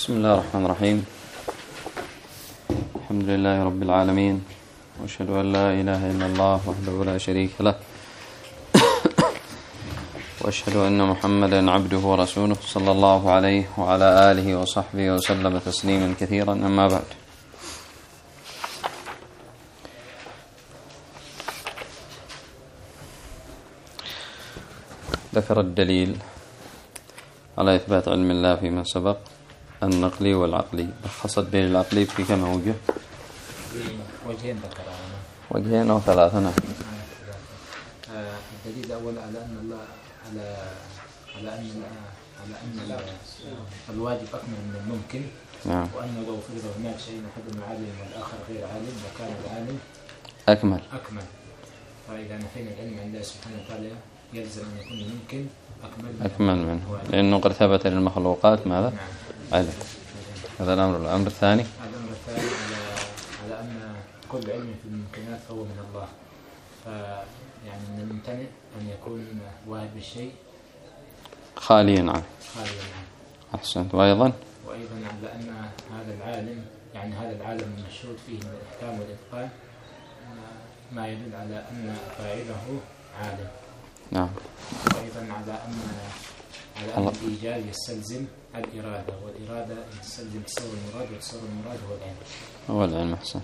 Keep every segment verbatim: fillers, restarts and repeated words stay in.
بسم الله الرحمن الرحيم. الحمد لله رب العالمين، وأشهد أن لا إله إلا الله وحده لا شريك له، وأشهد أن محمدا عبده ورسوله صلى الله عليه وعلى آله وصحبه وسلم تسليما كثيرا. أما بعد، ذكر الدليل على إثبات علم الله فيما سبق النقلي والعقلي. لخص الدليل العقلي في كم وجه؟ وجهين ذكرها، وجهين أو ثلاثة. نعم. الدليل الأول على أن الله على على أن على أن الواجب أكمل من الممكن. نعم. وأنه لو فرض هناك شيء أحدهما عالم والآخر غير عالم وكان العالم أكمل أكمل. فإذا نفينا العلم عند الله سبحانه وتعالى يلزم أن يكون الممكن أكمل أكمل منه، لأنه قد ثبت للمخلوقات ماذا؟ نعم. علم. هذا الأمر. الأمر الثاني الأمر الثاني على على أن كل علم في الممكنات فهو من الله. فيعني من الممتنع أن يكون واهب بالشيء خاليا عنه. خاليا عنه. أحسنت. وأيضا وأيضا على أن هذا العالم يعني هذا العالم المشهود فيه من الإحكام والإتقان ما يدل على أن فاعله عالم. نعم. وأيضا على أن على أن الإيجاد يستلزم الإرادة، والإرادة تستلزم تصور المراد، وتصور المراد هو العلم. هو العلم. أحسن.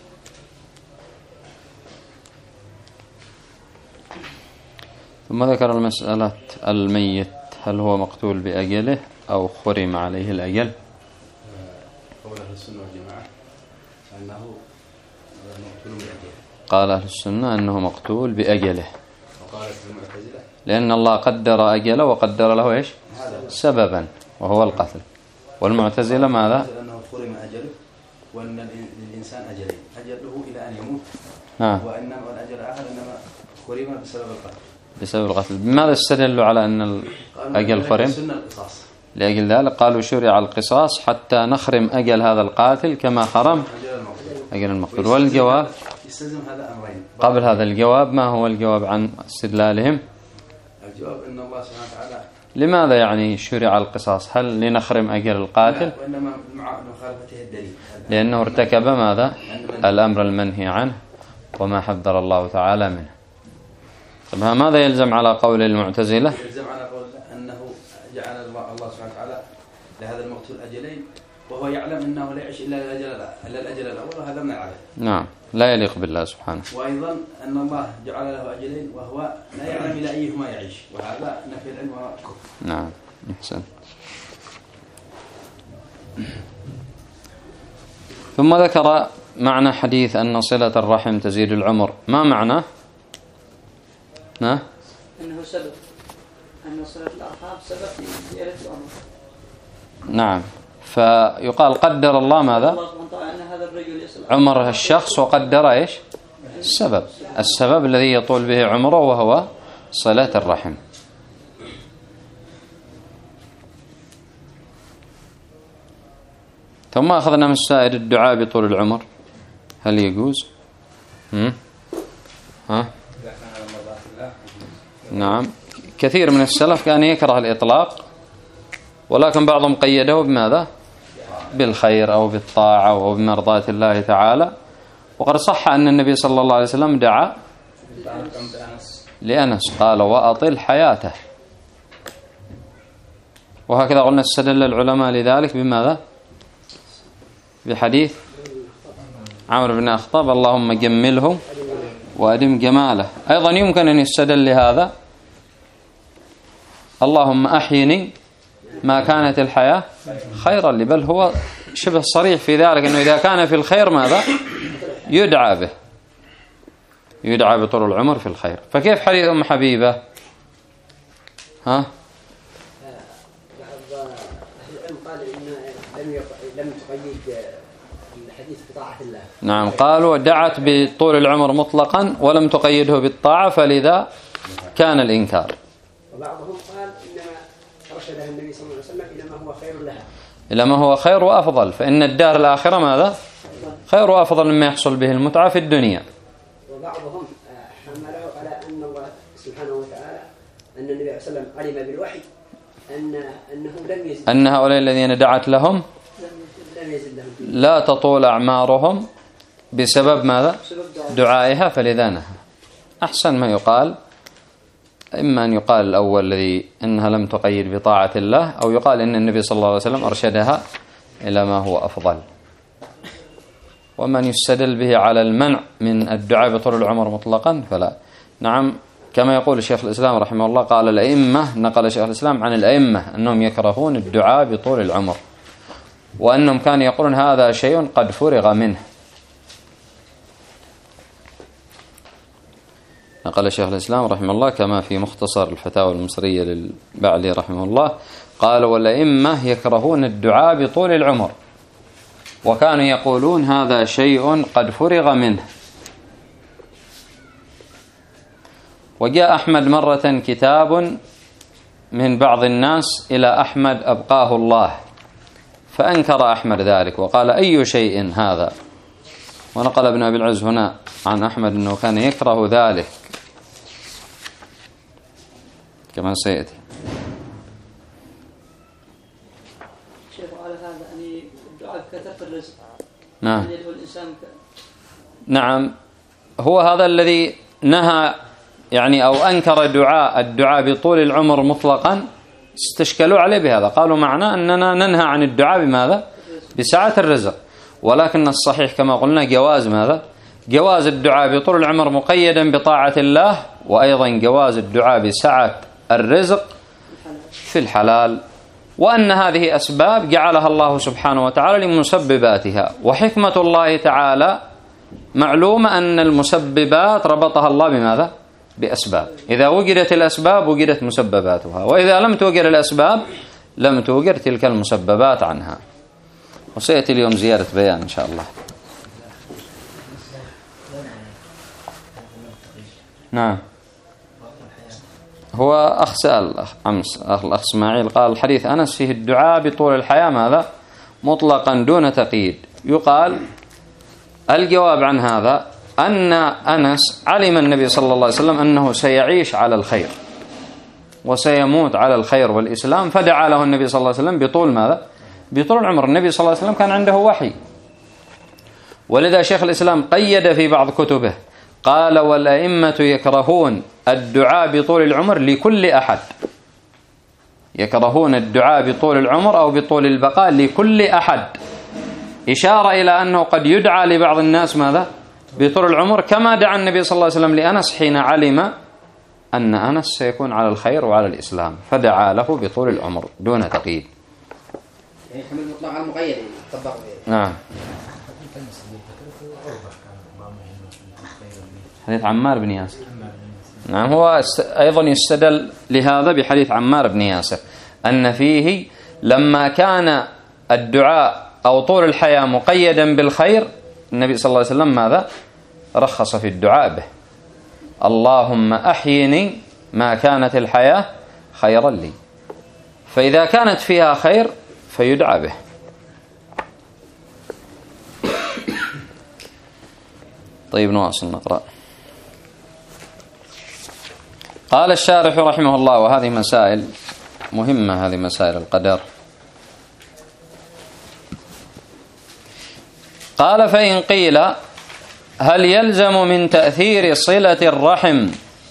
ثم ذكر المسألة الميت هل هو مقتول بأجله أو خرم عليه الأجل؟ قول أهل السنة والجماعة أنه مقتول بأجله. قال أهل السنة أنه مقتول بأجله، وقالت المعتزلة لأن الله قدر أجله وقدر له إيش؟ سببا وهو القتل. والمعتزلة ماذا؟ أنه خرم أجله، وأن للإنسان أجلين، أجله إلى أن يموت، ها. وإنما الأجل الآخر إنما خرم بسبب القتل. بسبب القتل. بماذا استدلوا على أن الأجل خرم؟ لأجل ذلك قالوا شرع القصاص حتى نخرم أجل هذا القاتل كما خرم أجل المقتول. والجواب يستلزم هذا أمرين. قبل هذا الجواب ما هو الجواب عن استدلالهم؟ الجواب أن الله سبحانه وتعالى لماذا يعني شرع القصاص؟ هل لنخرم أجل القاتل؟ وإنما مع مخالفته الدليل، لأنه ارتكب ماذا؟ الأمر المنهي عنه وما حذر الله تعالى منه. طب ماذا يلزم على قول المعتزلة؟ يلزم على قول أنه جعل الله سبحانه وتعالى لهذا المقتول أجلين، وهو يعلم أنه لا يعيش إلا الأجل إلا الأجل الأول، وهذا من العدل. نعم، لا يليق بالله سبحانه. وأيضا أن الله جعل له أجلين وهو لا يعلم إلى أيهما يعيش، وهذا نفي العلم وكفر. نعم. أحسن. ثم ذكر معنى حديث أن صلة الرحم تزيد العمر. ما معناه؟ نعم. أنه سبب، أن صلة الأرحام سبب في زيادة العمر. نعم. فيقال قدر الله ماذا؟ أن هذا الرجل عمر الشخص، وقدر إيش؟ السبب، السبب الذي يطول به عمره وهو صلة الرحم. ثم أخذنا من سائر الدعاء بطول العمر. هل يجوز؟ هم؟ ها؟ نعم. كثير من السلف كان يكره الإطلاق، ولكن بعضهم قيده بماذا؟ بالخير أو بالطاعة أو بمرضاة الله تعالى. وقد صح أن النبي صلى الله عليه وسلم دعا لأنس قال وأطل حياته. وهكذا قلنا استدل العلماء لذلك بماذا؟ بحديث عمرو بن الخطاب اللهم جمله وأدم جماله. أيضا يمكن أن يستدل لهذا اللهم أحيني ما كانت الحياة خيرا لي، بل هو شبه صريح في ذلك أنه إذا كان في الخير ماذا؟ يدعى به، يدعى بطول العمر في الخير. فكيف حديث أم حبيبة؟ ها؟ بعض أهل العلم قال إن لم تقيد الحديث بطاعة الله. نعم، قالوا دعت بطول العمر مطلقا ولم تقيده بالطاعة، فلذا كان الإنكار. وبعضهم قال إنما أرشدها النبي صلى الله عليه وسلم إلى ما هو خير لها، إلى ما هو خير وأفضل، فإن الدار الآخرة ماذا؟ خير وأفضل مما يحصل به المتعة في الدنيا. وبعضهم حمله على أن الله سبحانه وتعالى أن النبي صلى الله عليه وسلم علم بالوحي أن أنه لم يزد أن هؤلاء الذين دعت لهم لا تطول أعمارهم بسبب ماذا؟ دعائها، فلذا نهى. أحسن ما يقال إما أن يقال الأول الذي إنها لم تقيد بطاعة الله، أو يقال إن النبي صلى الله عليه وسلم أرشدها إلى ما هو أفضل. ومن يستدل به على المنع من الدعاء بطول العمر مطلقا فلا. نعم، كما يقول الشيخ الإسلام رحمه الله، قال الأئمة، نقل الشيخ الإسلام عن الأئمة أنهم يكرهون الدعاء بطول العمر، وأنهم كانوا يقولون هذا شيء قد فرغ منه. نقل الشيخ الإسلام رحمه الله كما في مختصر الفتاوى المصرية للبعلي رحمه الله، قال والأئمة يكرهون الدعاء بطول العمر، وكانوا يقولون هذا شيء قد فرغ منه. وجاء أحمد مرة كتاب من بعض الناس إلى أحمد أبقاه الله، فأنكر أحمد ذلك وقال أي شيء هذا. ونقل ابن أبي العز هنا عن أحمد أنه كان يكره ذلك كما سيأتي. شيخ على هذا يعني الدعاء كثرة الرزق. نعم. يعني يدعو الإنسان ك... نعم، هو هذا الذي نهى يعني أو أنكر دعاء الدعاء بطول العمر مطلقا، استشكلوا عليه بهذا، قالوا معناه أننا ننهى عن الدعاء بماذا؟ بسعة الرزق. ولكن الصحيح كما قلنا جواز ماذا؟ جواز الدعاء بطول العمر مقيدا بطاعة الله، وأيضا جواز الدعاء بسعة الرزق في الحلال، وأن هذه أسباب جعلها الله سبحانه وتعالى لمسبباتها. وحكمة الله تعالى معلومة أن المسببات ربطها الله بماذا؟ بأسباب. إذا وجدت الأسباب وجدت مسبباتها، وإذا لم توجد الأسباب لم توجد تلك المسببات عنها. وسيأتي اليوم زيادة بيان إن شاء الله. نعم، هو أخ سأل أمس أخ الأخ إسماعيل قال الحديث أنس فيه الدعاء بطول الحياة ماذا؟ مطلقا دون تقييد. يقال الجواب عن هذا أن أنس علم النبي صلى الله عليه وسلم أنه سيعيش على الخير وسيموت على الخير والإسلام، فدعا له النبي صلى الله عليه وسلم بطول ماذا؟ بطول العمر. النبي صلى الله عليه وسلم كان عنده وحي، ولذا شيخ الإسلام قيد في بعض كتبه قال والأئمة يكرهون الدعاء بطول العمر لكل أحد، يكرهون الدعاء بطول العمر أو بطول البقاء لكل أحد، إشارة إلى أنه قد يدعى لبعض الناس ماذا؟ بطول العمر، كما دعا النبي صلى الله عليه وسلم لأنس حين علم أن أنس سيكون على الخير وعلى الإسلام، فدعا له بطول العمر دون تقييد. يعني حمل مطلق على المقيد طبق. نعم. حديث عمار بن ياسر. نعم، هو أيضا يستدل لهذا بحديث عمار بن ياسر أن فيه لما كان الدعاء أو طول الحياة مقيدا بالخير، النبي صلى الله عليه وسلم ماذا؟ رخص في الدعاء به، اللهم أحيني ما كانت الحياة خيرا لي، فإذا كانت فيها خير فيدعى به. طيب نواصل نقرأ. قال الشارح رحمه الله، وهذه مسائل مهمة، هذه مسائل القدر. قال فإن قيل هل يلزم من تأثير صلة الرحم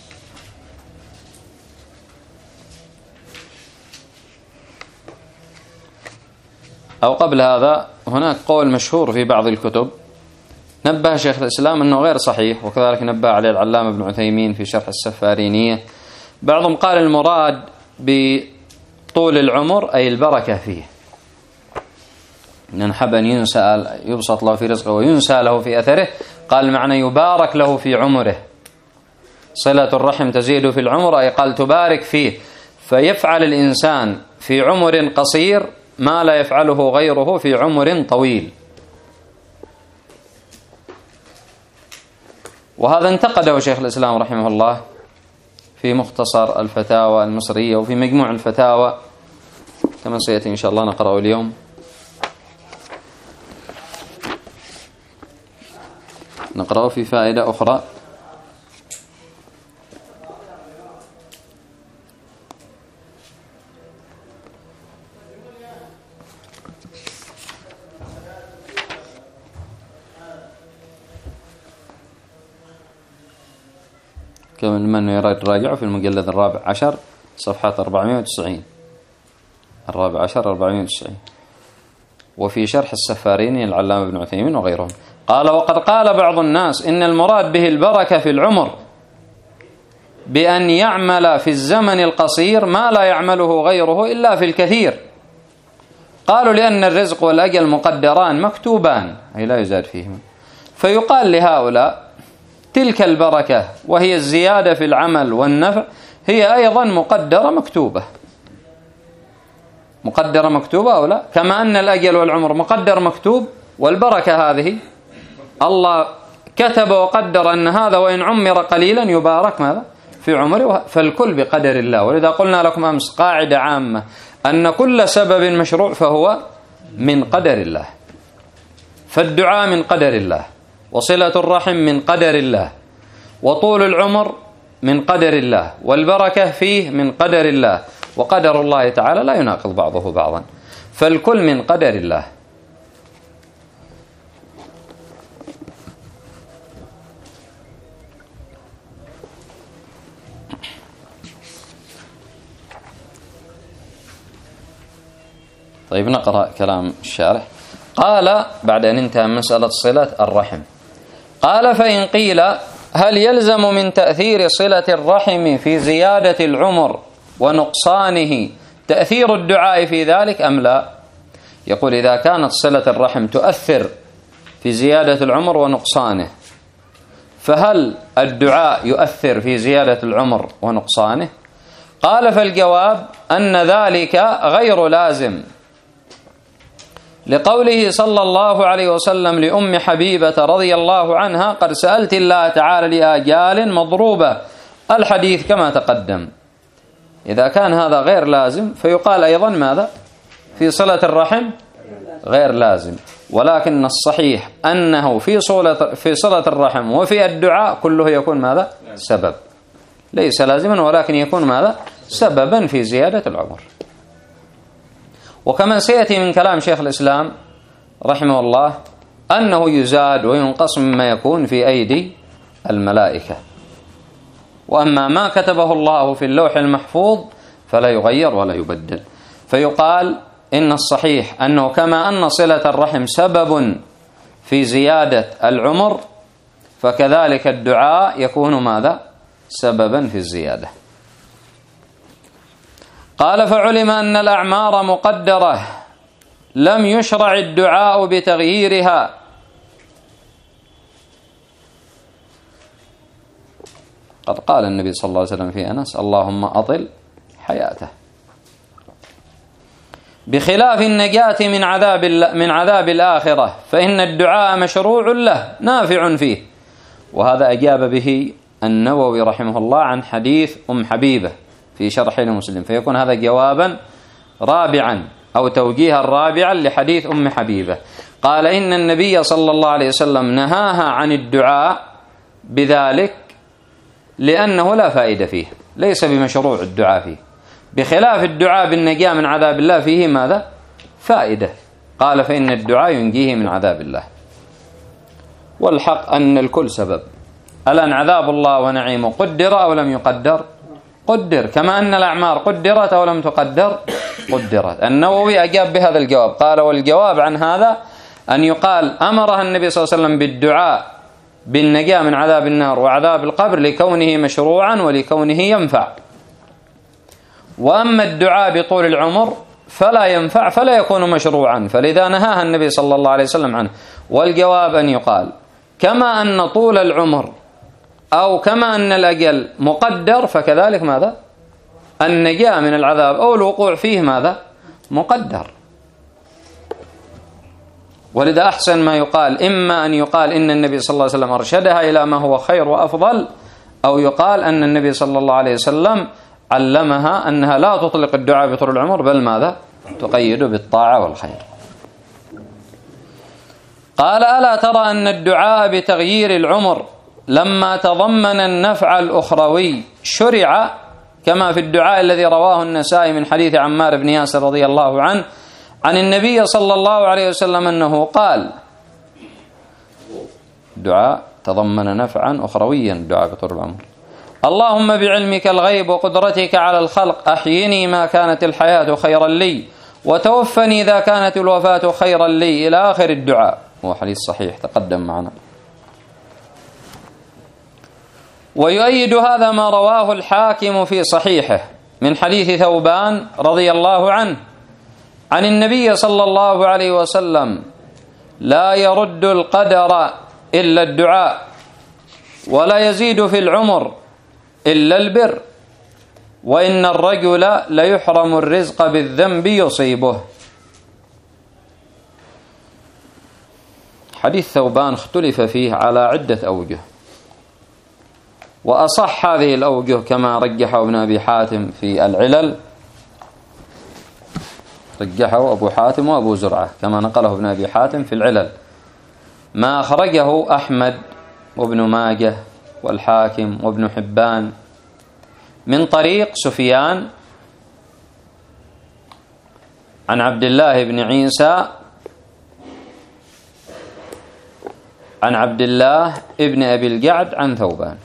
أو قبل هذا، هناك قول مشهور في بعض الكتب نبه شيخ الإسلام أنه غير صحيح، وكذلك نبه عليه العلامة ابن عثيمين في شرح السفارينية. بعضهم قال المراد بطول العمر أي البركة فيه، إن نحب أن ينسى يبسط له في رزقه وينسى له في أثره، قال معنى يبارك له في عمره. صلة الرحم تزيد في العمر أي قال تبارك فيه، فيفعل الإنسان في عمر قصير ما لا يفعله غيره في عمر طويل. وهذا انتقده شيخ الإسلام رحمه الله في مختصر الفتاوى المصرية وفي مجموع الفتاوى كما سيأتي إن شاء الله نقرأه اليوم. نقرأه في فائدة أخرى. كما من يريد راجعه في المجلد الرابع عشر صفحة أربعمائة وتسعين، الرابع عشر أربعمائة وتسعين، وفي شرح السفاريني العلامة ابن عثيمين وغيرهم. قال: وقد قال بعض الناس إن المراد به البركة في العمر بأن يعمل في الزمن القصير ما لا يعمله غيره إلا في الكثير. قالوا لأن الرزق والأجل مقدران مكتوبان، أي لا يزاد فيهما، فيقال لهؤلاء تلك البركة وهي الزيادة في العمل والنفع هي أيضا مقدرة مكتوبة، مقدرة مكتوبة أو لا، كما أن الأجل والعمر مقدر مكتوب، والبركة هذه الله كتب وقدر أن هذا وإن عمر قليلا يبارك ماذا في عمره، فالكل بقدر الله. ولذا قلنا لكم أمس قاعدة عامة أن كل سبب مشروع فهو من قدر الله، فالدعاء من قدر الله، وصلة الرحم من قدر الله، وطول العمر من قدر الله، والبركة فيه من قدر الله، وقدر الله تعالى لا يناقض بعضه بعضا، فالكل من قدر الله. طيب نقرأ كلام الشارح. قال بعد أن انتهى مسألة صلة الرحم، قال: فإن قيل هل يلزم من تأثير صلة الرحم في زيادة العمر ونقصانه تأثير الدعاء في ذلك أم لا؟ يقول: إذا كانت صلة الرحم تؤثر في زيادة العمر ونقصانه، فهل الدعاء يؤثر في زيادة العمر ونقصانه؟ قال: فالجواب أن ذلك غير لازم، لقوله صلى الله عليه وسلم لأم حبيبة رضي الله عنها: قد سألت الله تعالى لآجال مضروبة، الحديث كما تقدم. إذا كان هذا غير لازم فيقال أيضا ماذا في صلة الرحم غير لازم، ولكن الصحيح أنه في صلة في صلة الرحم وفي الدعاء كله يكون ماذا سبب، ليس لازما ولكن يكون ماذا سببا في زيادة العمر. وكما سيأتي من كلام شيخ الإسلام رحمه الله أنه يزاد وينقص مما يكون في أيدي الملائكة، وأما ما كتبه الله في اللوح المحفوظ فلا يغير ولا يبدل. فيقال إن الصحيح أنه كما أن صلة الرحم سبب في زيادة العمر، فكذلك الدعاء يكون ماذا سببا في الزيادة. قال: فعلم أن الأعمار مقدرة لم يشرع الدعاء بتغييرها، قد قال النبي صلى الله عليه وسلم في أنس: اللهم أطل حياته. بخلاف النجاة من عذاب من عذاب الآخرة، فإن الدعاء مشروع له نافع فيه. وهذا أجاب به النووي رحمه الله عن حديث أم حبيبة في شرح مسلم، فيكون هذا جوابا رابعا أو توجيها رابعا لحديث أم حبيبة. قال: إن النبي صلى الله عليه وسلم نهاها عن الدعاء بذلك لأنه لا فائدة فيه، ليس بمشروع الدعاء فيه، بخلاف الدعاء بالنجاة من عذاب الله فيه ماذا فائدة. قال: فإن الدعاء ينجيه من عذاب الله. والحق أن الكل سبب. الآن عذاب الله ونعيمه قدر أو لم يقدر؟ قدر، كما أن الأعمار قدرت أو لم تقدر؟ قدرت. النووي أجاب بهذا الجواب، قال: والجواب عن هذا أن يقال أمرها النبي صلى الله عليه وسلم بالدعاء بالنجاة من عذاب النار وعذاب القبر لكونه مشروعا ولكونه ينفع، وأما الدعاء بطول العمر فلا ينفع فلا يكون مشروعا، فلذا نهاها النبي صلى الله عليه وسلم عنه. والجواب أن يقال كما أن طول العمر أو كما أن الأجل مقدر، فكذلك ماذا النجاة من العذاب أو الوقوع فيه ماذا مقدر. ولذا أحسن ما يقال إما أن يقال إن النبي صلى الله عليه وسلم أرشدها إلى ما هو خير وأفضل، أو يقال أن النبي صلى الله عليه وسلم علمها أنها لا تطلق الدعاء بطول العمر بل ماذا تقيد بالطاعة والخير. قال: ألا ترى أن الدعاء بتغيير العمر لما تضمن النفع الأخروي شرع كما في الدعاء الذي رواه النسائي من حديث عمار بن ياسر رضي الله عنه عن النبي صلى الله عليه وسلم أنه قال: دعاء تضمن نفعا أخرويا، دعاء بطول العمر، اللهم بعلمك الغيب وقدرتك على الخلق أحيني ما كانت الحياة خيرا لي وتوفني إذا كانت الوفاة خيرا لي، إلى آخر الدعاء. هو حديث صحيح تقدم معنا. ويؤيد هذا ما رواه الحاكم في صحيحه من حديث ثوبان رضي الله عنه عن النبي صلى الله عليه وسلم: لا يرد القدر إلا الدعاء، ولا يزيد في العمر إلا البر، وإن الرجل ليحرم الرزق بالذنب يصيبه. حديث ثوبان اختلف فيه على عدة أوجه، وأصح هذه الأوجه كما رجحه ابن أبي حاتم في العلل، رجحه أبو حاتم وأبو زرعة كما نقله ابن أبي حاتم في العلل، ما أخرجه أحمد وابن ماجه والحاكم وابن حبان من طريق سفيان عن عبد الله بن عيسى عن عبد الله ابن أبي الجعد عن ثوبان،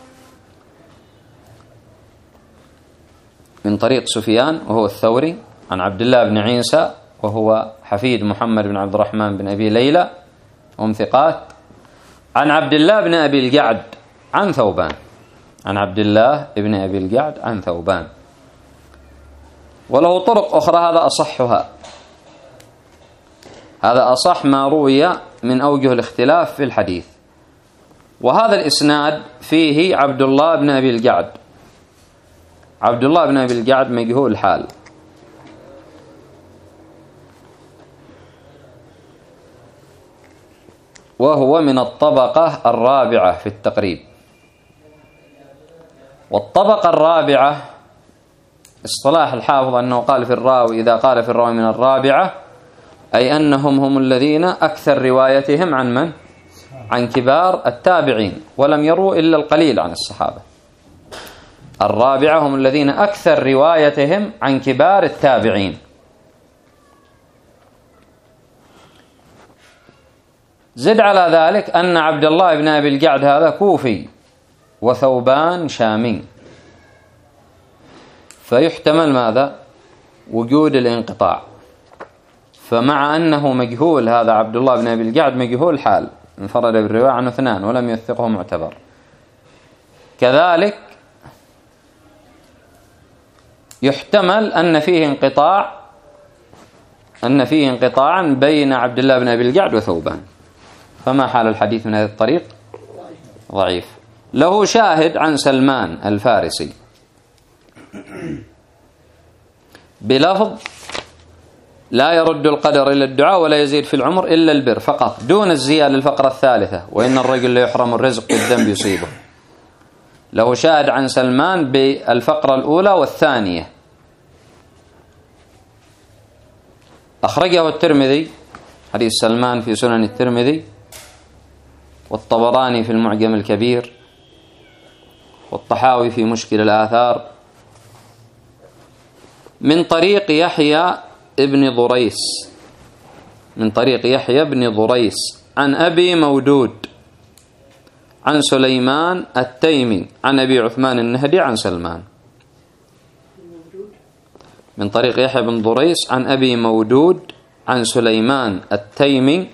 من طريق سفيان وهو الثوري عن عبد الله بن عيسى وهو حفيد محمد بن عبد الرحمن بن أبي ليلى هم ثقات، عن عبد الله بن أبي الجعد عن ثوبان، عن عبد الله بن أبي الجعد عن ثوبان، وله طرق أخرى هذا أصحها، هذا أصح ما روي من أوجه الاختلاف في الحديث. وهذا الإسناد فيه عبد الله بن أبي الجعد، عبد الله بن أبي الجعد مجهول الحال، وهو من الطبقة الرابعة في التقريب. والطبقة الرابعة اصطلاح الحافظ أنه قال في الراوي، إذا قال في الراوي من الرابعة أي أنهم هم الذين أكثر روايتهم عن من؟ عن كبار التابعين، ولم يروا إلا القليل عن الصحابة. الرابعة هم الذين أكثر روايتهم عن كبار التابعين. زد على ذلك أن عبد الله بن أبي الجعد هذا كوفي وثوبان شامي، فيحتمل ماذا؟ وجود الانقطاع. فمع أنه مجهول هذا عبد الله بن أبي الجعد مجهول حال، انفرد بالرواية عنه اثنان ولم يثقه معتبر. كذلك يحتمل أن فيه انقطاع أن فيه انقطاعا بين عبد الله بن أبي الجعد وثوبان، فما حال الحديث من هذا الطريق؟ ضعيف. له شاهد عن سلمان الفارسي بلفظ: لا يرد القدر إلا الدعاء ولا يزيد في العمر إلا البر، فقط دون الزيادة الفقرة الثالثة: وإن الرجل ليحرم الرزق بالذنب يصيبه. له شاهد عن سلمان بالفقرة الأولى والثانية، أخرجه الترمذي حديث سلمان في سنن الترمذي، والطبراني في المعجم الكبير، والطحاوي في مشكل الآثار، من طريق يحيى ابن ضريس من طريق يحيى بن ضريس عن أبي مودود عن سليمان التيمي عن أبي عثمان النهدي عن سلمان. من طريق يحيى بن ضريس عن أبي مودود عن سليمان التيمي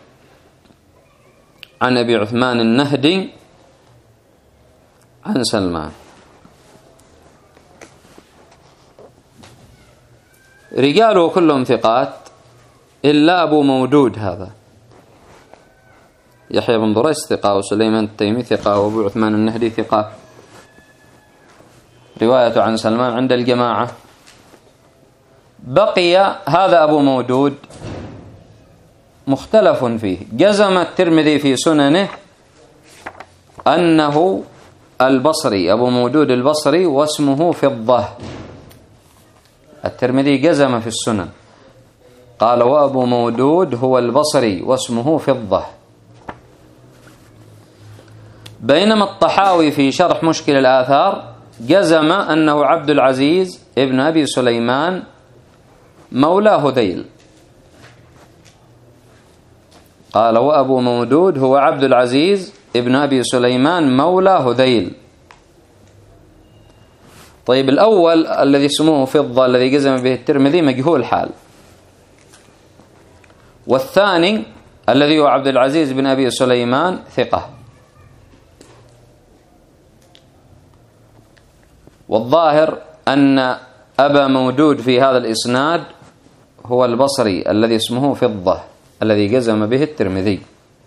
عن أبي عثمان النهدي عن سلمان. رجاله كلهم ثقات إلا أبو مودود هذا، يحيى بن ضريس ثقة، وسليمان التيمي ثقة، وأبو عثمان النهدي ثقة. رواية عن سلمان عند الجماعة. بقي هذا أبو مودود مختلف فيه. جزم الترمذي في سننه أنه البصري، أبو مودود البصري، واسمه فضة. الترمذي جزم في السنن قال: وأبو مودود هو البصري واسمه فضة. بينما الطحاوي في شرح مشكل الآثار جزم أنه عبد العزيز ابن أبي سليمان مولى هذيل. قال: وأبو مودود هو عبد العزيز ابن أبي سليمان مولى هذيل. طيب الأول الذي اسمه فضة الذي جزم به الترمذي مجهول حال، والثاني الذي هو عبد العزيز بن أبي سليمان ثقة. والظاهر أن أبا مودود في هذا الإسناد هو البصري الذي اسمه فضة الذي جزم به الترمذي.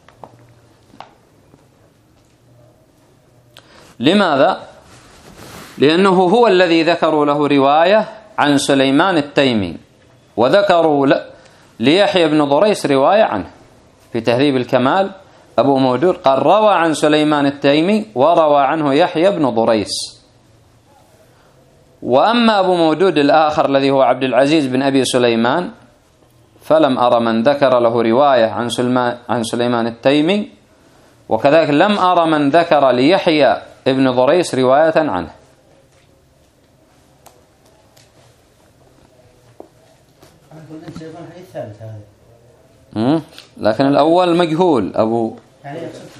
لماذا؟ لأنه هو الذي ذكروا له رواية عن سليمان التيمي، وذكروا ليحيى بن ضريس رواية عنه في تهذيب الكمال. أبو مودود قال روى عن سليمان التيمي وروى عنه يحيى بن ضريس. وأما أبو مودود الآخر الذي هو عبد العزيز بن أبي سليمان فلم أرى من ذكر له رواية عن عن سليمان التيمي، وكذلك لم أرى من ذكر ليحيى ابن ضريس رواية عنه. لكن الأول مجهول أبو يعني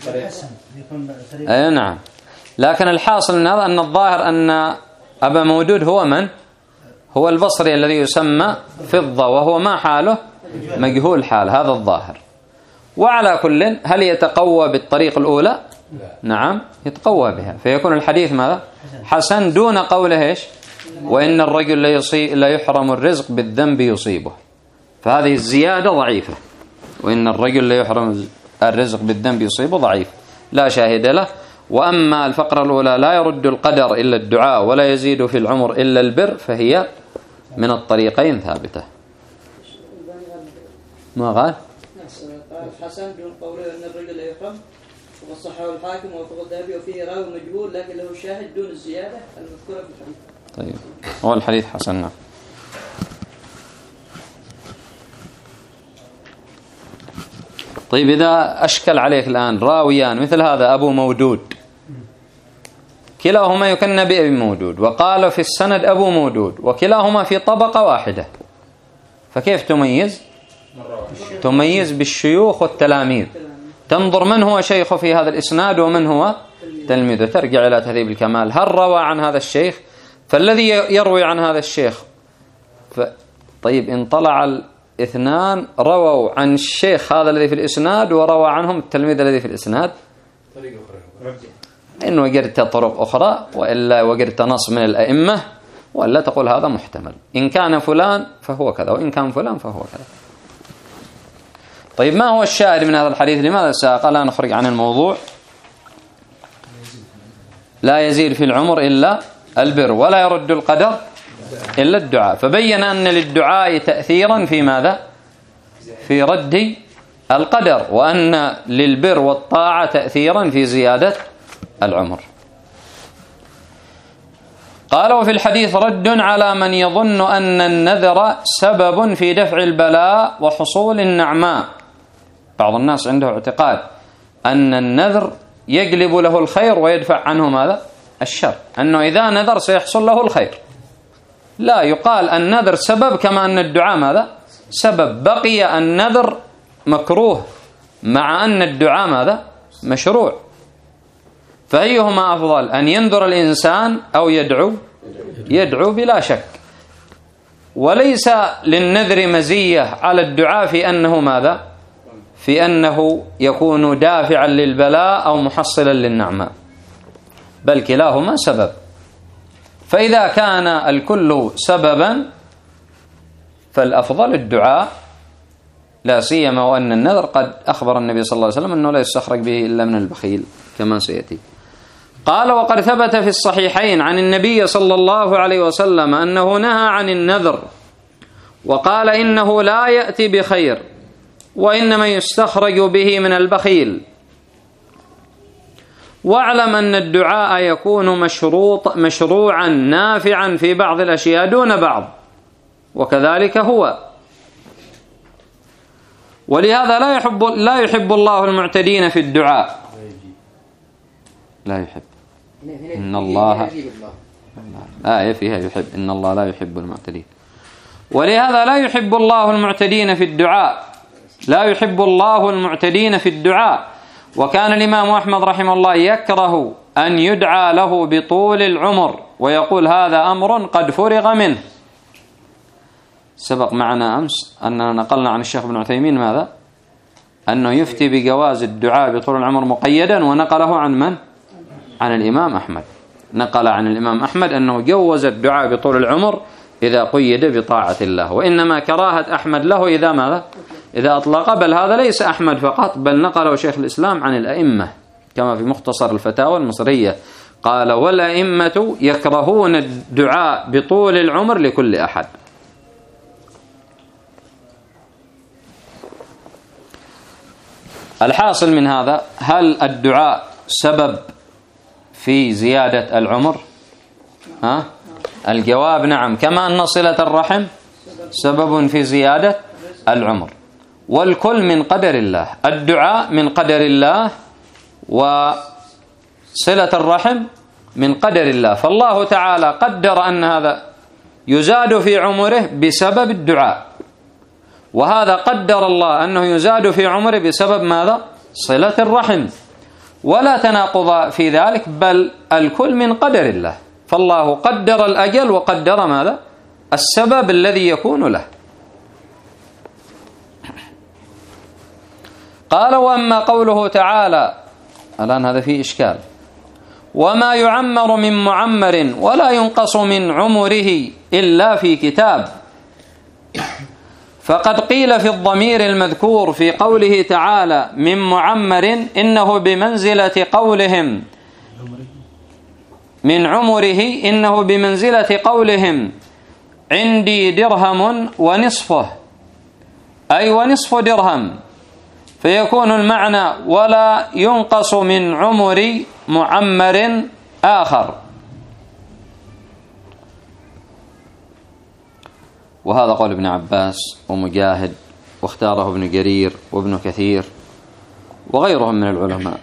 أي نعم. لكن الحاصل من هذا أن الظاهر أن أبا مودود هو من؟ هو البصري الذي يسمى فضة، وهو ما حاله؟ مجهول حال، هذا الظاهر. وعلى كل هل يتقوى بالطريق الأولى؟ نعم يتقوى بها، فيكون الحديث ماذا؟ حسن دون قوله إيش؟ وإن الرجل لا, يصيب لا يحرم الرزق بالذنب يصيبه، فهذه الزيادة ضعيفة. وإن الرجل لا يحرم الرزق بالذنب يصيبه ضعيف لا شاهد له. وأما الفقرة الأولى لا يرد القدر إلا الدعاء ولا يزيد في العمر إلا البر، فهي من الطريقين ثابتة. ما قال؟ حسن دون قوله أن الرجل لا يحرم، وصححه الحاكم ووافق الذهبي، وفيه راوي مجهول لكن له شاهد دون الزيادة المذكورة في الحديث. طيب هو الحديث حسن. نعم. طيب إذا أشكل عليك الآن راويان مثل هذا أبو مودود كلاهما يكنى بأبي مودود، وقال في السند أبو مودود، وكلاهما في طبقة واحدة، فكيف تميز؟ تميز بالشيوخ والتلاميذ، تنظر من هو شيخه في هذا الإسناد ومن هو تلميذه، ترجع إلى تهذيب الكمال هل روى عن هذا الشيخ، فالذي يروي عن هذا الشيخ ف... طيب إن طلع الاثنان رووا عن الشيخ هذا الذي في الإسناد وروى عنهم التلميذ الذي في الإسناد، إن وجدت طرق أخرى وإلا وجدت نص من الأئمة، وإلا تقول هذا محتمل، إن كان فلان فهو كذا وإن كان فلان فهو كذا. طيب ما هو الشاهد من هذا الحديث؟ لماذا ساق؟ لا نخرج عن الموضوع. لا يزيد في العمر إلا البر ولا يرد القدر إلا الدعاء، فبين أن للدعاء تأثيرا في ماذا؟ في رد القدر، وأن للبر والطاعة تأثيرا في زيادة العمر. قال وفي الحديث رد على من يظن أن النذر سبب في دفع البلاء وحصول النعماء. بعض الناس عنده اعتقاد أن النذر يجلب له الخير ويدفع عنه ماذا؟ الشر، أنه إذا نذر سيحصل له الخير. لا، يقال النذر سبب كما أن الدعاء ماذا؟ سبب. بقي النذر مكروه مع أن الدعاء ماذا؟ مشروع. فأيهما أفضل، أن ينذر الإنسان أو يدعو؟ يدعو بلا شك. وليس للنذر مزية على الدعاء في أنه ماذا؟ في أنه يكون دافعا للبلاء أو محصلا للنعمة، بل كلاهما سبب. فإذا كان الكل سببا فالأفضل الدعاء، لا سيما وأن النذر قد أخبر النبي صلى الله عليه وسلم أنه لا يستخرج به إلا من البخيل كما سيأتي. قال وقد ثبت في الصحيحين عن النبي صلى الله عليه وسلم أنه نهى عن النذر وقال إنه لا يأتي بخير وإنما يستخرج به من البخيل. واعلم أن الدعاء يكون مشروط مشروعا نافعا في بعض الأشياء دون بعض، وكذلك هو. ولهذا لا يحب لا يحب الله المعتدين في الدعاء. لا يحب. إن الله آية فيها يحب، إن الله لا يحب المعتدين. ولهذا لا يحب الله المعتدين في الدعاء، لا يحب الله المعتدين في الدعاء. وكان الإمام أحمد رحمه الله يكره أن يدعى له بطول العمر ويقول هذا أمر قد فرغ منه. سبق معنا أمس أننا نقلنا عن الشيخ ابن عثيمين ماذا؟ أنه يفتي بجواز الدعاء بطول العمر مقيدا، ونقله عن من؟ عن الإمام أحمد. نقل عن الإمام أحمد أنه جوز الدعاء بطول العمر إذا قيد بطاعة الله، وإنما كراهة أحمد له إذا ماذا؟ إذا أطلق. بل هذا ليس أحمد فقط، بل نقله شيخ الإسلام عن الأئمة كما في مختصر الفتاوى المصرية، قال والأئمة يكرهون الدعاء بطول العمر لكل أحد. الحاصل من هذا، هل الدعاء سبب في زيادة العمر؟ ها؟ الجواب نعم، كما أن صلة الرحم سبب في زيادة العمر، والكل من قدر الله. الدعاء من قدر الله، وصلة الرحم من قدر الله. فالله تعالى قدر أن هذا يزاد في عمره بسبب الدعاء، وهذا قدر الله أنه يزاد في عمره بسبب ماذا؟ صلة الرحم، ولا تناقض في ذلك، بل الكل من قدر الله. فالله قدر الأجل وقدر ماذا؟ السبب الذي يكون له. قال وأما قوله تعالى، الآن هذا فيه إشكال، وما يعمر من معمر ولا ينقص من عمره إلا في كتاب، فقد قيل في الضمير المذكور في قوله تعالى من معمر إنه بمنزلة قولهم من عمره إنه بمنزلة قولهم عندي درهم ونصفه، أي ونصف درهم، فيكون المعنى ولا ينقص من عمر معمر آخر. وهذا قول ابن عباس ومجاهد، واختاره ابن جرير وابن كثير وغيرهم من العلماء.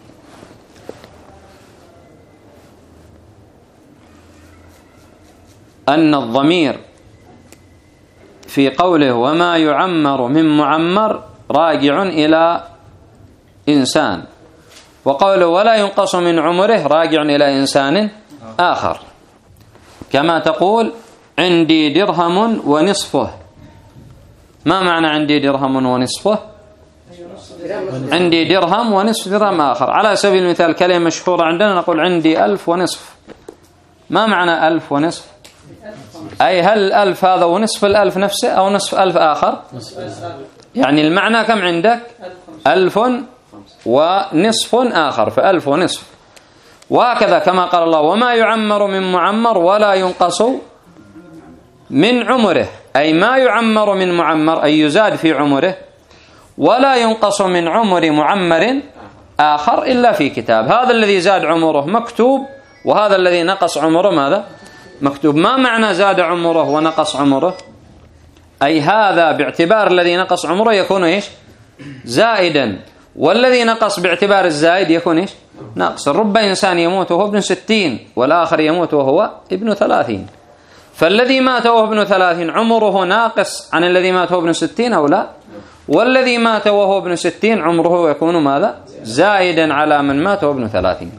أن الضمير في قوله وما يعمر من معمر راجع إلى إنسان، وقوله ولا ينقص من عمره راجع إلى إنسان آخر، كما تقول عندي درهم ونصفه. ما معنى عندي درهم ونصفه؟ عندي درهم ونصف درهم آخر. على سبيل المثال كلمة مشهورة عندنا نقول عندي ألف ونصف. ما معنى ألف ونصف؟ أي هل الألف هذا ونصف الألف نفسه أو نصف ألف آخر؟ يعني المعنى كم عندك؟ ألف ونصف آخر، فألف ونصف. وهكذا كما قال الله وما يعمر من معمر ولا ينقص من عمره، أي ما يعمر من معمر أي يزاد في عمره، ولا ينقص من عمر معمر آخر إلا في كتاب. هذا الذي زاد عمره مكتوب، وهذا الذي نقص عمره ماذا؟ مكتوب. ما معنى زاد عمره ونقص عمره؟ أي هذا باعتبار الذي نقص عمره يكون إيش؟ زائدا، والذي نقص باعتبار الزائد يكون إيش؟ ناقص. رب إنسان يموت وهو ابن ستين، والآخر يموت وهو ابن ثلاثين. فالذي مات وهو ابن ثلاثين عمره ناقص عن الذي مات وهو ابن ستين أو لا؟ والذي مات وهو ابن ستين عمره يكون ماذا؟ زائدا على من مات وهو ابن ثلاثين.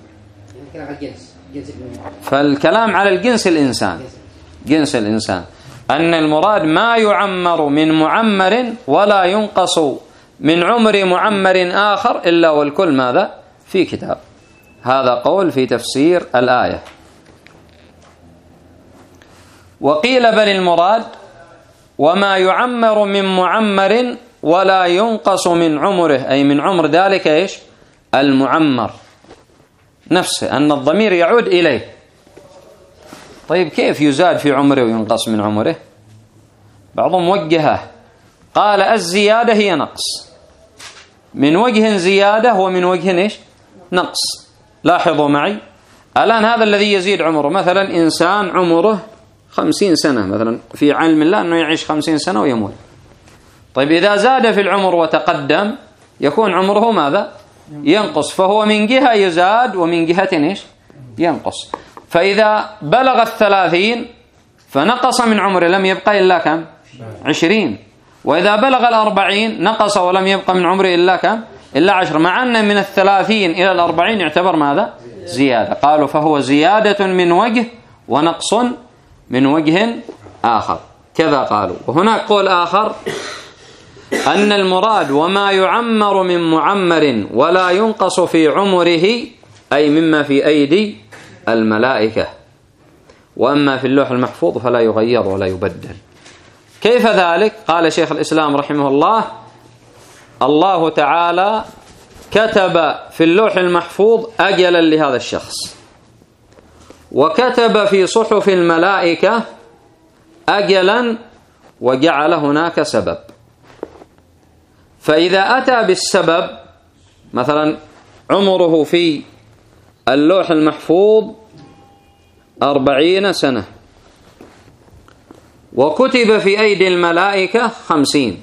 فالكلام على الجنس الإنسان، جنس الإنسان، أن المراد ما يعمر من معمر ولا ينقص من عمر معمر آخر إلا والكل ماذا؟ في كتاب. هذا قول في تفسير الآية. وقيل بل المراد وما يعمر من معمر ولا ينقص من عمره، أي من عمر ذلك إيش؟ المعمر نفسه، أن الضمير يعود إليه. طيب كيف يزاد في عمره وينقص من عمره؟ بعضهم وجهه قال الزيادة هي نقص، من وجه زيادة ومن وجه إيش؟ نقص. لاحظوا معي الآن هذا الذي يزيد عمره، مثلا إنسان عمره خمسين سنة مثلا، في علم الله أنه يعيش خمسين سنة ويموت. طيب إذا زاد في العمر وتقدم يكون عمره ماذا؟ ينقص. فهو من جهة يزاد ومن جهة إيش؟ ينقص. فإذا بلغ الثلاثين فنقص من عمره، لم يبقى إلا كم؟ عشرين. وإذا بلغ الأربعين نقص ولم يبقى من عمره إلا كم؟ إلا عشر. مع أن من الثلاثين إلى الأربعين يعتبر ماذا؟ زيادة. قالوا فهو زيادة من وجه ونقص من وجه آخر، كذا قالوا. وهناك قول آخر أن المراد وما يعمر من معمر ولا ينقص في عمره، أي مما في أيدي الملائكة، وأما في اللوح المحفوظ فلا يغير ولا يبدل. كيف ذلك؟ قال شيخ الإسلام رحمه الله: الله تعالى كتب في اللوح المحفوظ أجلا لهذا الشخص، وكتب في صحف الملائكة أجلا وجعل هناك سبب. فإذا أتى بالسبب، مثلا عمره في اللوح المحفوظ أربعين سنة، وكتب في أيدي الملائكة خمسين،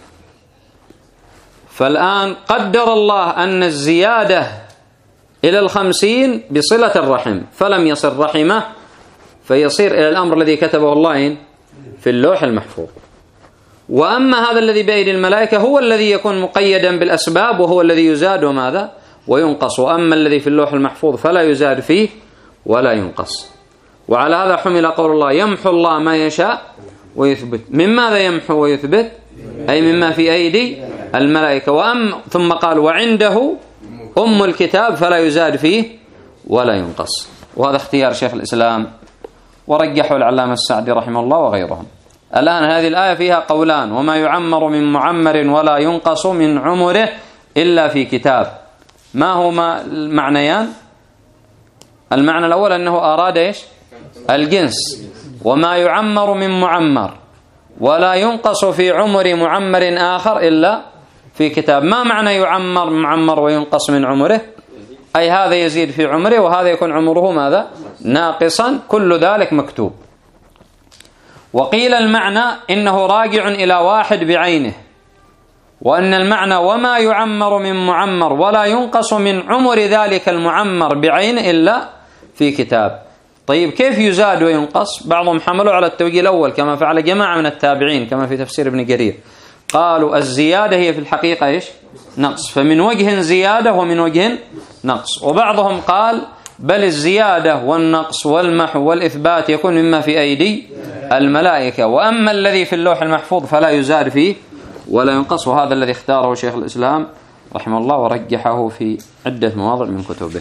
فالآن قدر الله أن الزيادة إلى الخمسين بصلة الرحم، فلم يصل رحمه، فيصير إلى الأمر الذي كتبه الله في اللوح المحفوظ. وأما هذا الذي بأيدي الملائكة هو الذي يكون مقيدا بالأسباب، وهو الذي يزاد وماذا وينقص. وأما الذي في اللوح المحفوظ فلا يزاد فيه ولا ينقص. وعلى هذا حمل قول الله: يمحو الله ما يشاء ويثبت. من ماذا يمحو ويثبت؟ أي مما في أيدي الملائكة. وأم ثم قال: وعنده أم الكتاب فلا يزاد فيه ولا ينقص. وهذا اختيار شيخ الإسلام، ورجحه العلامة السعدي رحمه الله وغيرهم. الآن هذه الآية فيها قولان: وما يعمر من معمر ولا ينقص من عمره إلا في كتاب. ما هما المعنيان؟ المعنى الأول أنه أراد إيش؟ الجنس، وما يعمر من معمر ولا ينقص في عمر معمر آخر إلا في كتاب. ما معنى يعمر معمر وينقص من عمره؟ أي هذا يزيد في عمره وهذا يكون عمره ماذا؟ ناقصا، كل ذلك مكتوب. وقيل المعنى إنه راجع إلى واحد بعينه، وأن المعنى وما يعمر من معمر ولا ينقص من عمر ذلك المعمر بعينه إلا في كتاب. طيب كيف يزاد وينقص؟ بعضهم حملوا على التوجيه الأول كما فعل جماعة من التابعين كما في تفسير ابن جرير، قالوا الزيادة هي في الحقيقة إيش؟ نقص، فمن وجه زيادة ومن وجه نقص. وبعضهم قال بل الزيادة والنقص والمحو والإثبات يكون مما في أيدي الملائكة، وأما الذي في اللوح المحفوظ فلا يزاد فيه ولا ينقص. وهذا الذي اختاره شيخ الإسلام رحمه الله ورجحه في عدة مواضع من كتبه.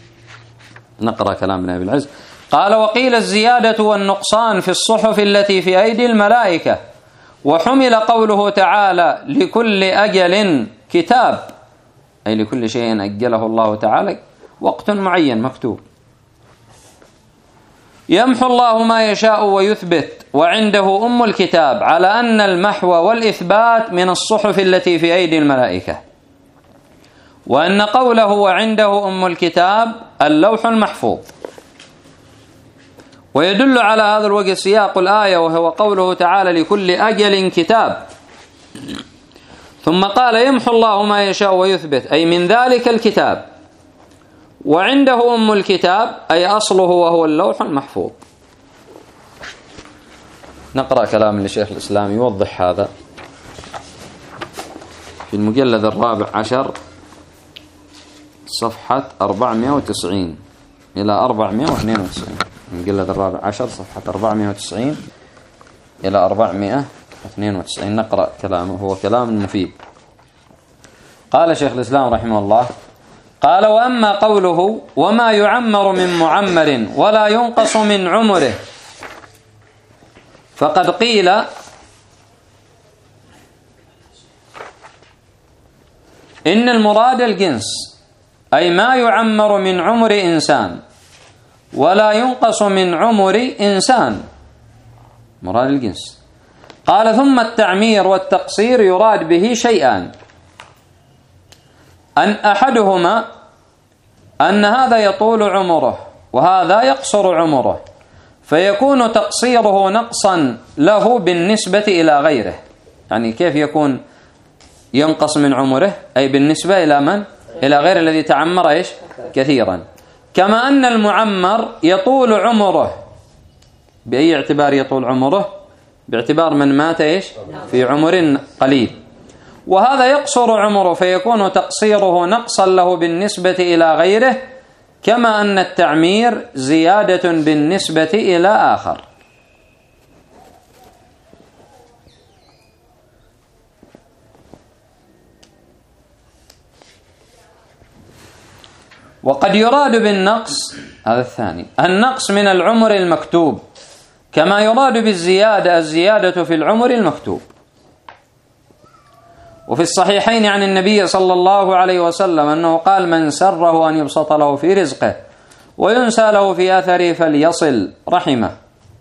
نقرأ كلام ابن أبي العز. قال: وقيل الزيادة والنقصان في الصحف التي في أيدي الملائكة، وحمل قوله تعالى لكل أجل كتاب، أي لكل شيء أجله الله تعالى وقت معين مكتوب. يمحو الله ما يشاء ويثبت وعنده أم الكتاب، على أن المحو والإثبات من الصحف التي في أيدي الملائكة، وأن قوله وعنده أم الكتاب اللوح المحفوظ. ويدل على هذا الوجه سياق الآية، وهو قوله تعالى لكل أجل كتاب. ثم قال: يمحو الله ما يشاء ويثبت، أي من ذلك الكتاب، وعنده أم الكتاب أي أصله وهو اللوح المحفوظ. نقرأ كلام لشيخ الإسلام يوضح هذا في المجلد الرابع عشر صفحة أربعمائة وتسعين إلى أربعمائة واثنين وتسعين. المجلد الرابع عشر صفحة أربعمائة وتسعين إلى أربعمائة واثنين وتسعين. نقرأ كلامه، هو كلام مفيد. قال شيخ الإسلام رحمه الله: قال: وأما قوله وما يعمر من معمر ولا ينقص من عمره، فقد قيل إن المراد الجنس، أي ما يعمر من عمر إنسان ولا ينقص من عمر إنسان، مراد الجنس. قال: ثم التعمير والتقصير يراد به شيئان: أن أحدهما أن هذا يطول عمره وهذا يقصر عمره، فيكون تقصيره نقصا له بالنسبة إلى غيره. يعني كيف يكون ينقص من عمره؟ أي بالنسبة إلى من؟ إلى غير الذي تعمر إيش؟ كثيرا. كما أن المعمر يطول عمره. بأي اعتبار يطول عمره؟ باعتبار من مات إيش؟ في عمر قليل. وهذا يقصر عمره، فيكون تقصيره نقصا له بالنسبة إلى غيره، كما أن التعمير زيادة بالنسبة إلى آخر. وقد يراد بالنقص، هذا الثاني، النقص من العمر المكتوب، كما يراد بالزيادة الزيادة في العمر المكتوب. وفي الصحيحين عن النبي صلى الله عليه وسلم أنه قال: من سره أن يبسط له في رزقه وينسى له في أثره فليصل رحمه.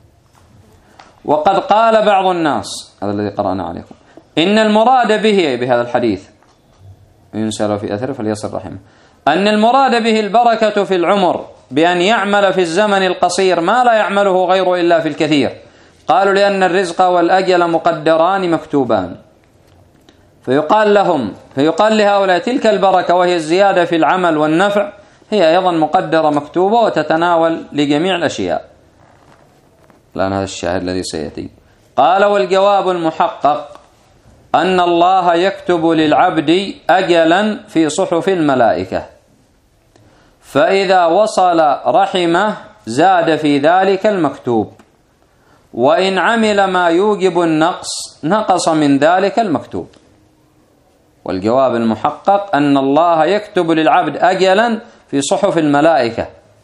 وقد قال بعض الناس، هذا الذي قرأنا عليكم، إن المراد به بهذا الحديث ينسى له في أثره فليصل رحمه، أن المراد به البركة في العمر، بأن يعمل في الزمن القصير ما لا يعمله غيره إلا في الكثير. قالوا: لأن الرزق والأجل مقدران مكتوبان. فيقال لهم فيقال لهؤلاء تلك البركة وهي الزيادة في العمل والنفع هي أيضا مقدرة مكتوبة وتتناول لجميع الأشياء. لأن هذا الشاهد الذي سيأتي. قال: والجواب المحقق أن الله يكتب للعبد أجلا في صحف الملائكة، فإذا وصل رحمه زاد في ذلك المكتوب، وإن عمل ما يوجب النقص نقص من ذلك المكتوب. والجواب المحقق أن الله يكتب للعبد أجلا في صحف الملائكة،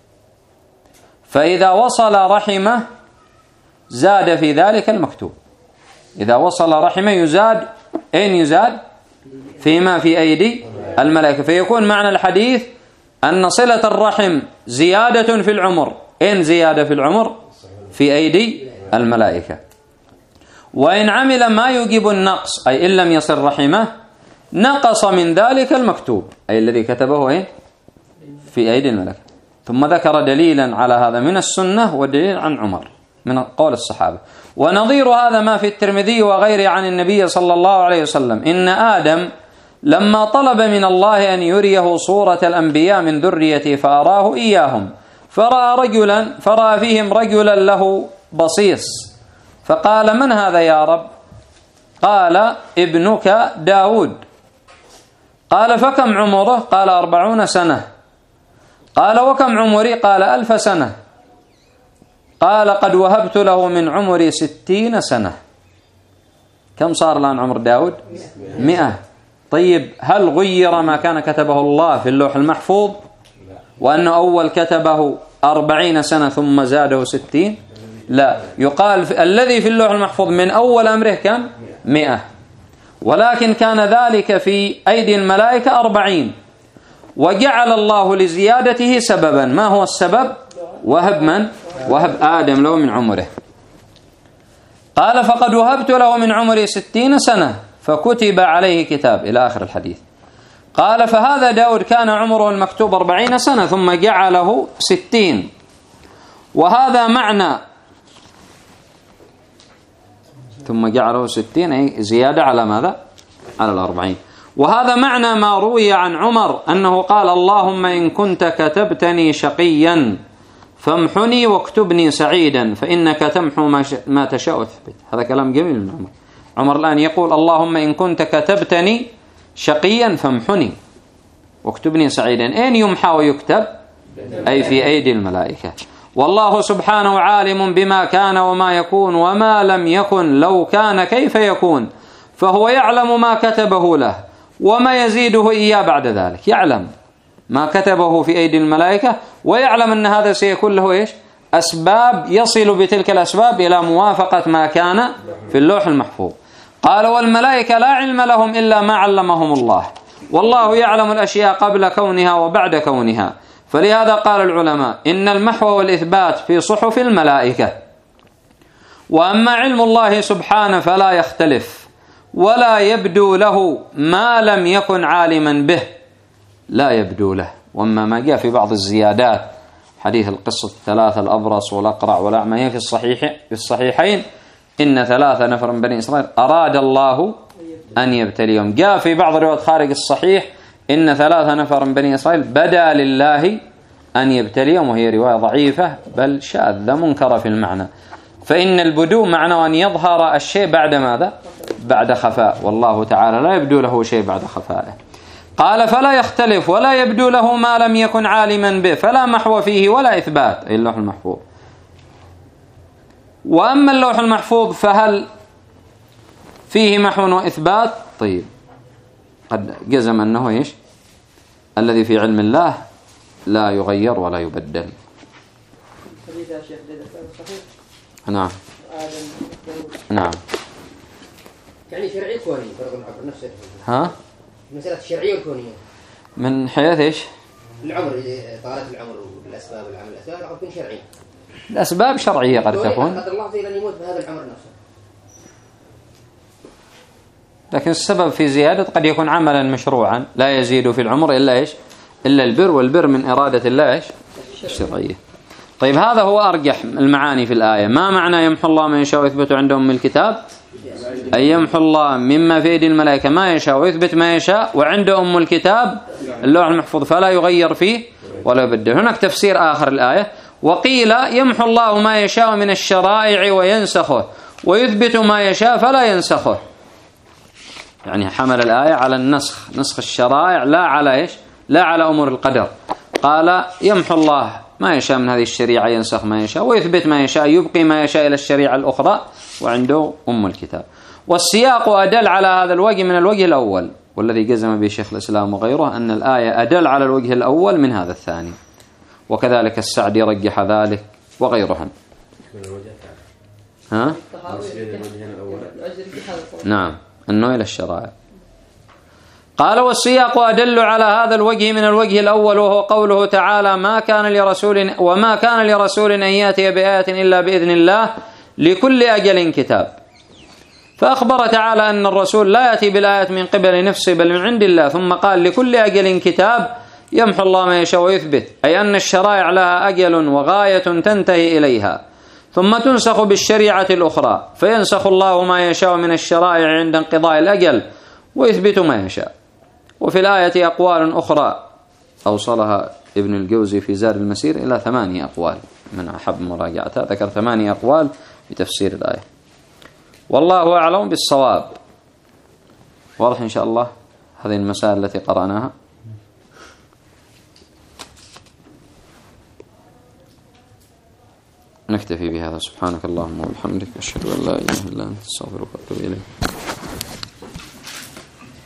فإذا وصل رحمه زاد في ذلك المكتوب. إذا وصل رحمه يزاد، أين يزاد؟ فيما في أيدي الملائكة. فيكون معنى الحديث أن صلة الرحم زيادة في العمر. إن زيادة في العمر في أيدي الملائكة. وإن عمل ما يجب النقص، أي إن لم يصل رحمه، نقص من ذلك المكتوب، أي الذي كتبه إيه؟ في أيدي الملائكة. ثم ذكر دليلا على هذا من السنة ودليل عن عمر من قول الصحابة. ونظير هذا ما في الترمذي وغيره عن النبي صلى الله عليه وسلم: إن آدم لما طلب من الله أن يريه صورة الأنبياء من ذريته فأراه إياهم، فرأى رجلا فرأى فيهم رجلا له بصيص، فقال: من هذا يا رب؟ قال: ابنك داود. قال: فكم عمره؟ قال: أربعون سنة. قال: وكم عمري؟ قال: ألف سنة. قال: قد وهبت له من عمري ستين سنة. كم صار الآن عمر داود؟ مئة. طيب، هل غير ما كان كتبه الله في اللوح المحفوظ وأنه أول كتبه أربعين سنة ثم زاده ستين؟ لا، يقال الذي في اللوح المحفوظ من أول أمره كم؟ مئة، ولكن كان ذلك في أيدي الملائكة أربعين، وجعل الله لزيادته سببا. ما هو السبب؟ وهب من؟ وهب آدم له من عمره. قال: فقد وهبت له من عمري ستين سنة فكتب عليه كتاب، إلى آخر الحديث. قال: فهذا داود كان عمره المكتوب أربعين سنة ثم جعله ستين، وهذا معنى ثم جعله ستين أي زيادة على ماذا؟ على الأربعين. وهذا معنى ما روي عن عمر أنه قال: اللهم إن كنت كتبتني شقيا فامحني واكتبني سعيدا فإنك تمحو ما تشاء وتثبت. هذا كلام جميل من عمر. عمر الآن يقول: اللهم إن كنت كتبتني شقيا فامحني واكتبني سعيدا. أين يمحى ويكتب؟ أي في أيدي الملائكة. والله سبحانه عالم بما كان وما يكون وما لم يكن لو كان كيف يكون، فهو يعلم ما كتبه له وما يزيده إياه بعد ذلك. يعلم ما كتبه في أيدي الملائكة، ويعلم أن هذا سيكون له إيش؟ أسباب يصل بتلك الأسباب إلى موافقة ما كان في اللوح المحفوظ. قال: والملائكة لا علم لهم إلا ما علمهم الله، والله يعلم الأشياء قبل كونها وبعد كونها. فلهذا قال العلماء: إن المحو والإثبات في صحف الملائكة، وأما علم الله سبحانه فلا يختلف ولا يبدو له ما لم يكن عالما به، لا يبدو له. وأما ما جاء في بعض الزيادات، حديث القصة الثلاثة الأبرص والأقرع والأعمى في الصحيح في الصحيحين: إن ثلاثة نفر من بني إسرائيل أراد الله أن يبتليهم. جاء في بعض الروايات خارج الصحيح: إن ثلاثة نفر من بني إسرائيل بدا لله أن يبتليهم، وهي رواية ضعيفة بل شاذة منكرة في المعنى. فإن البدو معنى أن يظهر الشيء بعد ماذا؟ بعد خفاء، والله تعالى لا يبدو له شيء بعد خفائه. قال فلا يختلف ولا يبدو له ما لم يكن عالما به فلا محو فيه ولا إثبات، أي اللوح المحفوظ. وأما اللوح المحفوظ فهل فيه محو وإثبات؟ طيب قد جزم أنه إيش؟ الذي في علم الله لا يغير ولا يبدل. نعم نعم. يعني شرعي كوني فرق العمر نفسه. ها؟ مسألة الشرعية والكونية. من حيث إيش؟ العمر، طالت العمر والأسباب والعمل الأسباب راح تكون شرعية. الأسباب شرعية قد تكون. قدر الله إلى أن يموت بهذا العمر نفسه. لكن السبب في زيادة قد يكون عملا مشروعا لا يزيد في العمر إلا إيش؟ إلا البر، والبر من إرادة الله إيش؟ الشرعية. طيب هذا هو أرجح المعاني في الآية. ما معنى يمحو الله ما يشاء ويثبت عنده أم الكتاب؟ أي يمحو الله مما في أيدي الملائكة ما يشاء ويثبت ما يشاء، وعنده أم الكتاب اللوح المحفوظ فلا يغير فيه ولا يبدل. هناك تفسير آخر الآية، وقيل يمحو الله ما يشاء من الشرائع وينسخه ويثبت ما يشاء فلا ينسخه. يعني حمل الآية على النسخ، نسخ الشرائع لا على إيش؟ لا على أمور القدر. قال يمحو الله ما يشاء من هذه الشريعة ينسخ ما يشاء ويثبت ما يشاء يبقي ما يشاء إلى الشريعة الأخرى وعنده أم الكتاب. والسياق أدل على هذا الوجه من الوجه الأول، والذي جزم به شيخ الإسلام وغيره أن الآية أدل على الوجه الأول من هذا الثاني، وكذلك السعدي رجح ذلك وغيرهم. ها؟ نعم أنه إلى الشرائع. قال والسياق أدل على هذا الوجه من الوجه الأول، وهو قوله تعالى ما كان لرسول وما كان لرسول أن يأتي بآية إلا بإذن الله لكل أجل كتاب. فأخبر تعالى أن الرسول لا يأتي بالآيات من قبل نفسه بل من عند الله، ثم قال لكل أجل كتاب يمحو الله ما يشاء ويثبت، أي أن الشرائع لها أجل وغاية تنتهي إليها ثم تنسخ بالشريعة الأخرى، فينسخ الله ما يشاء من الشرائع عند انقضاء الأجل ويثبت ما يشاء. وفي الآية أقوال أخرى أوصلها ابن الجوزي في زاد المسير إلى ثمانية أقوال، من أحب مراجعتها ذكر ثمانية أقوال في تفسير الآية، والله أعلم بالصواب. واضح إن شاء الله هذه المسائل التي قرأناها. نكتفي بهذا. سبحانك اللهم وبحمدك أشهد أن لا إله إلا أنت أستغفرك وأتوب إليك.